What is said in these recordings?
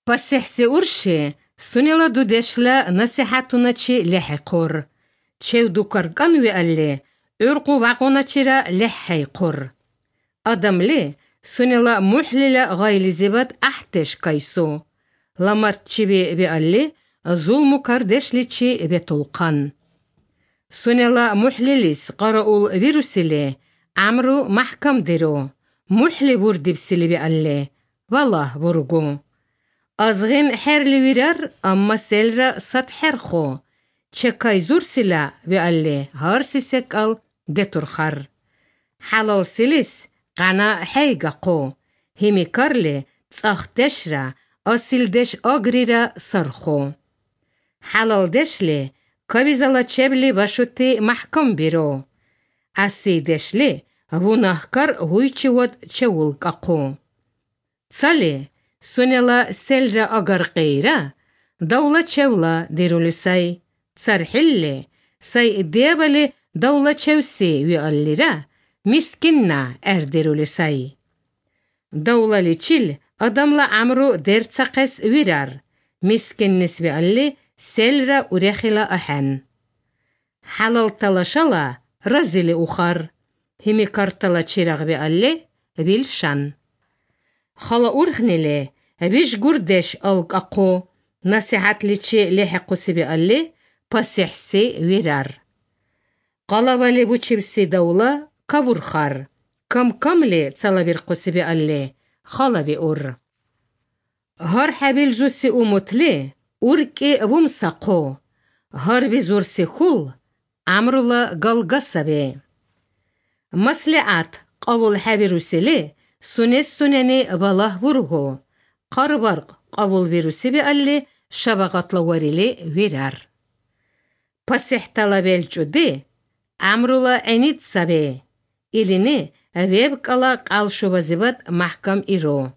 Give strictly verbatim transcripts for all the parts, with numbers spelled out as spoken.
Пасехси урши сунела дудешла насихатуначи лехекур. Чевду карканви алли урку вагуначира лехейкур. Адамли сунела мухлила гайлизибат ахтеш кайсу. Ламартчиби би алли зулму кардешличи бетулкан. Сунела мухлилис қараул вирусили амру махкам диру. Мухли вурдибсили би алли. Валлах вургу. Азгин херли вирар амма селра сатхерху. Чекай зурсила би алли харсисек ал детурхар. Халал силис قنا حيقاقو همي كارلي تصاخ دشرا أصيل دش أغريرا صرخو حلال دشلي كابيزالا تشبلي باشوتي محكم بيرو أسي دشلي هوناهكار هويچي ود چولقاقو تصالي سونيلا سلرا أغرقيرا دولة چولا ديرولي ساي تصرحلي ساي ديابالي دولة چوسي ويقاليرا Miskinna erdiruli say. Davlali çil adamla amru dertsaqes virar. Miskinnis bi alli selra urexila ahan. Halal talaşala razili uxar. Himi kartala çiraq bi alli vilşan. Xala urxnili viş gurdeş alqaqu. Nasihatliçi lehiqusi bi alli pasihsi virar. Qalavali bu çibsi davla كابورخار كم كملي تصلبير قصبي اللي خالبي أور هار حبيل جوسي أموتلي أوركي بومساقو هار بزورسي خول عمرولا قلقصبي مسلعات قبول حبيروسيلي سونيس سونيني بالله ورغو قربرق قبول فيروسي بي اللي شبغط لوريلي ويرار پسيح طلبيل جودي عمرولا عينيت سبي إليني ويبقلا قالشوبازيبات محكم إيرو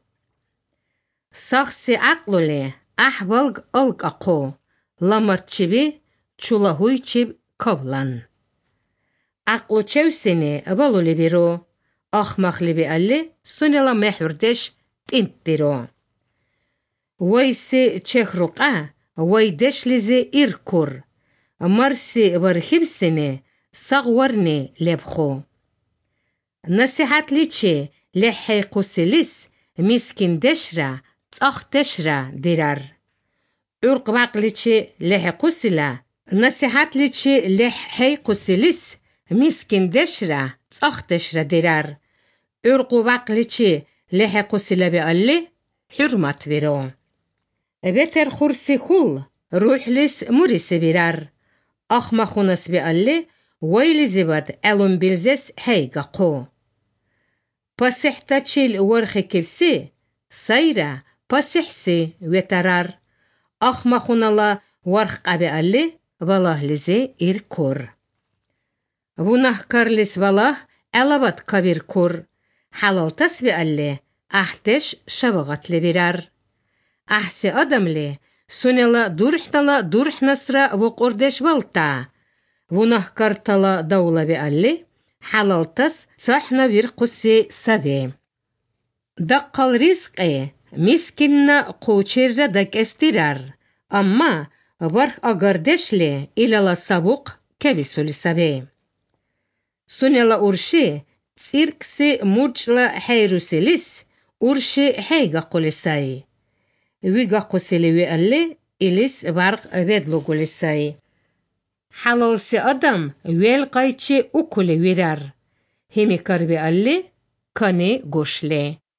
ساخسي عقلولي أحبالق ألق أقو لامرتشبي چولاهويچيب كابلان عقلو چوسيني بالولي بيرو أخمخلي بيالي سونيلا محوردش تنتيرو ويسي چخروقا ويدش لزي إيركور مرسي برخيبسيني ساغورني لبخو نصيحت ليچي لحي قوسيليس مسكين دشرا تأخ دشرا ديرار عرق باقليچي لحي قوسيلا نصيحت ليچي لحي قوسيليس مسكين دشرا تأخ دشرا ديرار عرق باقليچي لحي قوسيلا بيالي حرمت بيرو بيتر خورسي خول روح ليس موريسي بيرار أخ مخونس بيالي ويلي زباد ألون بيلزيس هيغا قو پاسحتا چيل ورخي كيفسي سايرا پاسحسي ويترار أخ مخونالا ورخ قابي ألي والله لزي إيركور ونح كارلس والله ألابات كابير كور حلال تسبي ألي أحتش شبغت لبيرار أحسي أدم لي سونيلا دورحتالا دورح نصرا وقردش والتا ونح كارتالا دولة بألي حلال تس صحنا بيرقسي سبي دقال رزقي مسكنا قوچير دك استرار أما ورخ أغردش لي إلا سابق كبسولي سبي سونيلا أورشي تسيركسي مرجلا حيروسيليس أورشي حيغا قوليساي ويغا قوسيلي ويألي إليس بارق بدلو قوليساي حلال سي أدم ويل قايتشي أكل ويرار همي كاربي ألي كاني غوشلي